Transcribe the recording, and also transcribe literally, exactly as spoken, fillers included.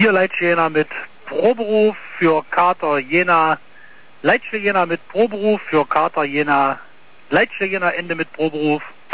vier Leitsche Jena mit Proberuf für Kater Jena, Leitsche Jena mit Proberuf für Kater Jena, Leitsche Jena Ende mit Proberuf.